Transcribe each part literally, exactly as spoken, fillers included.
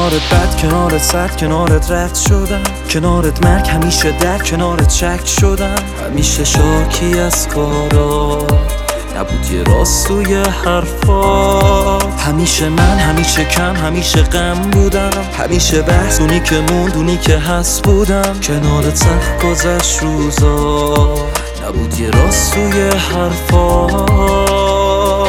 کنارت بد، کنارت سد، کنارت رد شدم، کنارت مرگ، همیشه در کنارت شک شدم. همیشه شاکی از کارات، نبود یه راست توی حرفات. همیشه من، همیشه کم، همیشه غم بودم، همیشه بحث اونی که موند، اونی که هست بودم. کنارت سخت گذشت روزا، نبود یه راست توی حرفات.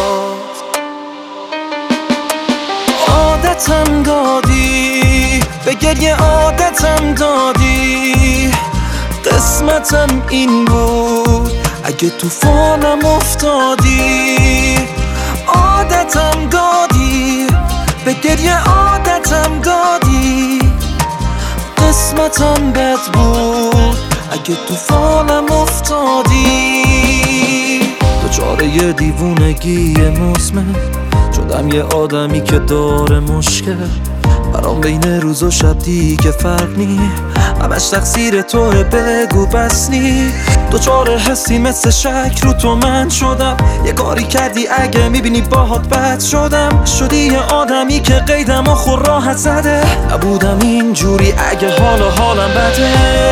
عادتم دادی به گریه، عادتم دادی، قسمتم این بود اگه توفانم افتادی. عادتم دادی به گریه، عادتم دادی، قسمتم بد بود اگه توفانم افتادی. دچار یه دیوونگی مزمن شدم، یه آدمی که داره مشکل. برام بین روز و شب دیگه فرق نی، همش تقصیر توه، بگو بس نی. دوچار حسی مثل شک رو تو من شدم، یه کاری کردی اگه میبینی باهات بد شدم. شدی یه آدمی که قیدم و خور راحت زده، نبودم اینجوری اگه حالا حالم بده.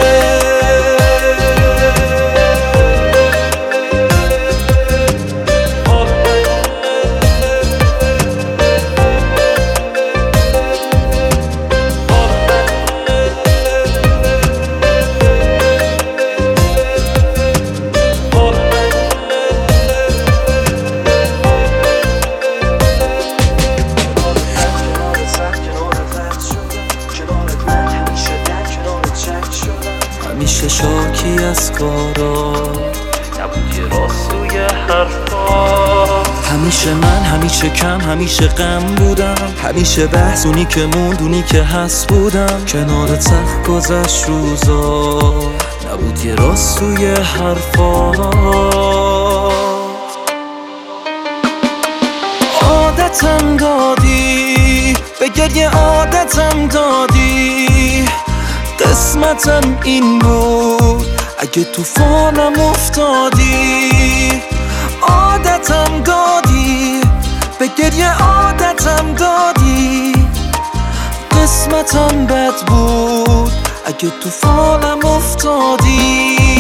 همیشه شاکی از کارات، نبود یه راست توی حرفات. همیشه من، همیشه کم، همیشه غم بودم، همیشه بحث اونی که موند، اونی که هست بودم. کنارت سخت گذشت روزا، نبود یه راست توی حرفات. عادتم دادی به گریه، عادتم دادی، قسمتم این بود اگه توفانم افتادی. عادتم دادی به گریه، عادتم دادی، قسمتم بد بود اگه توفانم افتادی.